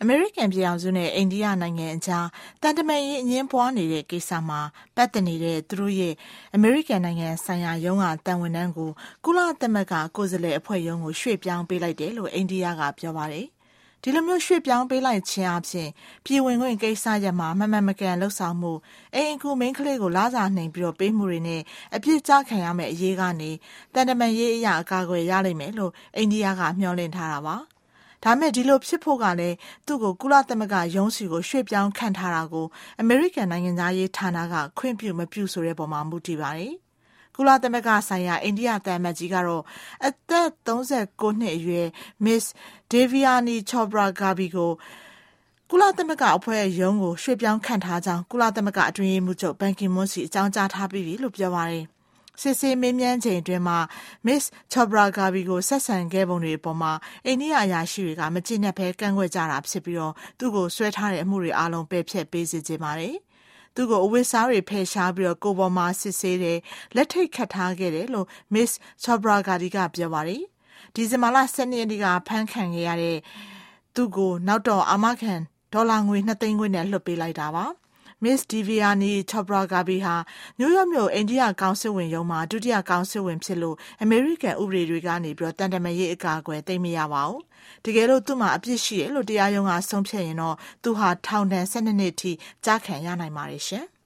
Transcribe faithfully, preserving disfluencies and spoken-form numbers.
အမေရိကန်ပြည်ထောင်စုနဲ့အိန္ဒိယနိုင်ငံအကြားတန်တမာရေးအငင်းပွားနေတဲ့ကိစ္စမှာပတ်သက်နေတဲ့သူတို့ရဲ့အမေရိကန်နိုင်ငံဆိုင်ရာရုံးကတန်ဝန်ထမ်းကိုကုလသမဂ္ဂကိုယ်စားလှယ်အဖွဲ့ရုံးကိုရွှေ့ပြောင်းပေးလိုက်တယ်လို့အိန္ဒိယကပြောပါတယ်။ဒီလိုမျိုးရွှေ့ပြောင်းပေးလိုက်ခြင်းအပြင်ပြည်ဝင်ခွင့်ကိစ္စရပ်မှာမမှန်မကန်လှုပ်ဆောင်မှုအိမ်အကူမင်းကလေးကိုလာစာနှိမ်ပြီးတော့ပေးမှုတွေနဲ့အပြစ်ကျခံရမယ့်အရေးကနေတန်တမာရေးအရာအကာအကွယ်ရလိမ့်မယ်လို့အိန္ဒိယကမျှော်လင့်ထားတာပါ။ဒါမဲ့ဒီလိုဖြစ်ဖို့ကလည်းသူ့ကိုကုလသမဂ္ဂရုံးစီကိုရွှေ့ပြောင်းခန့်ထားတာကိုအမေရိကန်နိုင်ငံသားရေးဌာနကခွင့်ပြုမပြုဆိုတဲ့ပုံမှာမူတည်ပါတယ်။ကုလသမဂ္ဂဆိုင်ရာအိန္ဒိယသံအမတ်ကြီးကတော့အသက်သုံးဆယ်ကိုနှစ်အရွယ် Miss Devyani Chopra Garbhi ကိုကုလသမဂ္ဂအဖွဲ့ရုံးကိုရွှေ့ပြောင်းခန့်ထားကြောင်းကုလသမဂ္ဂအတွင်းရေးမှူးချုပ်ဘန်ကီမွန်းစီအကြောင်းကြားထားပြီးပြီလို့ပြောပါတယ်။စစ်ဆေးမေးမြန်းချိန်အတွင်းမှာ Miss Chopra Garbhi ကိုဆက်ဆံခဲ့ပုံတွေအပေါ်မှာအိန္ဒိယအရာရှိတွေကမကျေနပ်ဘဲကန့်ကွက်ကြတာဖြစ်ပြီးတော့သူ့ကိုဆွဲထားတဲ့အမှုတွေအလုံးပယ်ဖျက်ပေးစေချင်ပါတယ်။သူ့ကိုအဝတ်စားတွေဖယ်ရှားပြီးတော့ကိုယ်ပေါ်မှာစစ်ဆေးတယ်လက်ထိတ်ခတ်ထားခဲ့တယ်လို့ Miss Chopra Garbhi ကပြောပါတယ်။ဒီဇင်ဘာလဆယ်နှစ်ရက်နေ့ကဖမ်းခံခဲ့ရတဲ့သူ့ကိုနောက်တော့အာမခံဒေါ်လာငွေနှစ်သိန်းခွဲနဲ့လွှတ်ပေးလိုက်တာပါ။ Miss Devyani Chopra Garbhi ဟာနယူးယောက်မြို့အိန္ဒိယကောင်စစ်ဝင်ရုံးမှာဒုတိယကောင်စစ်ဝင်ဖြစ်လို့အမေရိကန်ဥပဒေတွေကနေပြီးတော့တန်တမာရေးအကာအကွယ်သိမ်းမရပါဘူး။တကယ်လို့သူ့မှာအပြစ်ရှိတယ်လို့တရားရုံးကဆုံးဖြတ်ရင်တော့သူဟာထောင်ဒဏ်၁၂နှစ်ထိကြာခံရနိုင်ပါတယ်ရှင်။